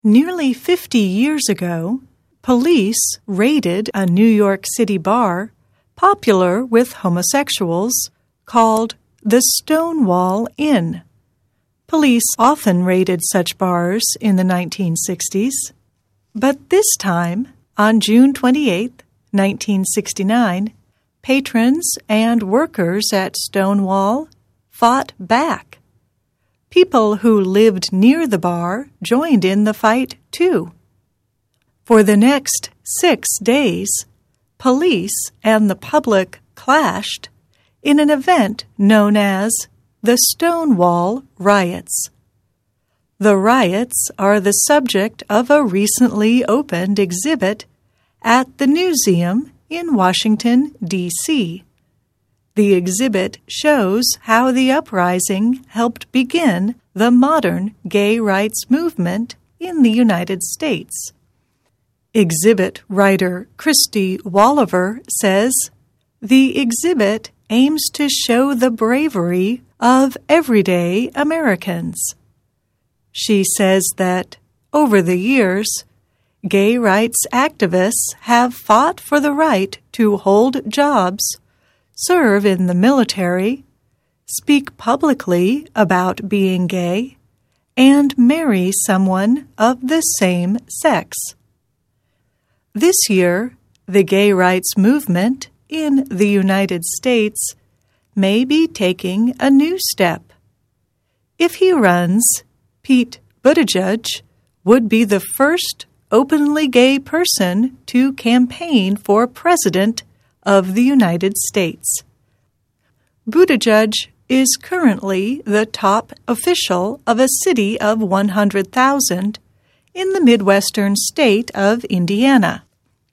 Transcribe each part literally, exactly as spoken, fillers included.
Nearly fifty years ago, police raided a New York City bar popular with homosexuals called the Stonewall Inn. Police often raided such bars in the nineteen sixties, but this time, on June twenty-eighth, nineteen sixty-nine, patrons and workers at Stonewall fought back. People who lived near the bar joined in the fight, too. For the next six days, police and the public clashed in an event known as the Stonewall Riots. The riots are the subject of a recently opened exhibit at the Newseum in Washington, D C The exhibit shows how the uprising helped begin the modern gay rights movement in the United States. Exhibit writer Christy Walliver says, "The exhibit aims to show the bravery of everyday Americans." She says that, over the years, gay rights activists have fought for the right to hold jobs, serve in the military, speak publicly about being gay, and marry someone of the same sex. This year, the gay rights movement in the United States may be taking a new step. If he runs, Pete Buttigieg would be the first openly gay person to campaign for president of the United States. Buttigieg is currently the top official of a city of one hundred thousand in the Midwestern state of Indiana.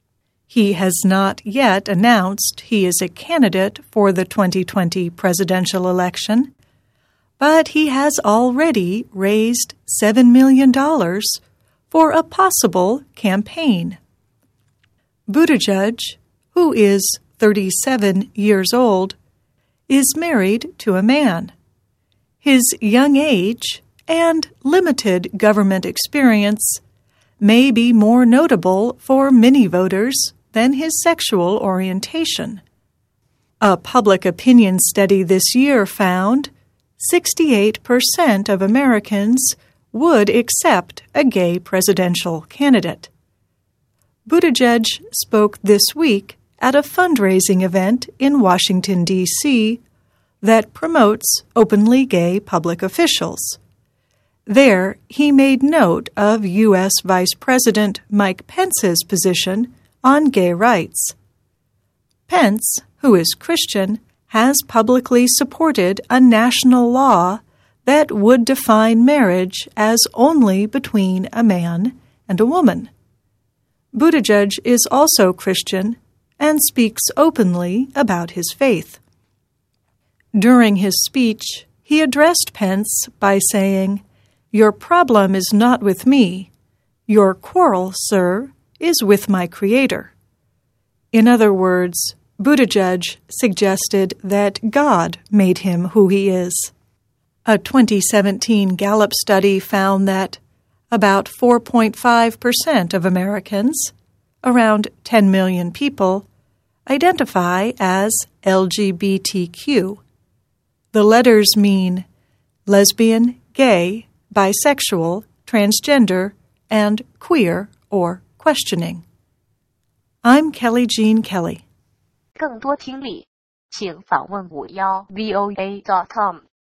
He has not yet announced he is a candidate for the twenty twenty presidential election, but he has already raised seven million dollars for a possible campaign. Buttigieg, who is thirty-seven years old, is married to a man. His young age and limited government experience may be more notable for many voters than his sexual orientation. A public opinion study this year found sixty-eight percent of Americans would accept a gay presidential candidate. Buttigieg spoke this week at a fundraising event in Washington, D C that promotes openly gay public officials. There, he made note of U S Vice President Mike Pence's position on gay rights. Pence, who is Christian, has publicly supported a national law that would define marriage as only between a man and a woman. Buttigieg is also Christian and speaks openly about his faith. During his speech, he addressed Pence by saying, "Your problem is not with me. Your quarrel, sir, is with my Creator." In other words, Buttigieg suggested that God made him who he is. A twenty seventeen Gallup study found that about four point five percent of Americans, around ten million people, identify as L G B T Q. The letters mean lesbian, gay, bisexual, transgender, and queer or questioning. I'm Kelly Jean Kelly. 更多听力，请访问五幺 V O A dot com。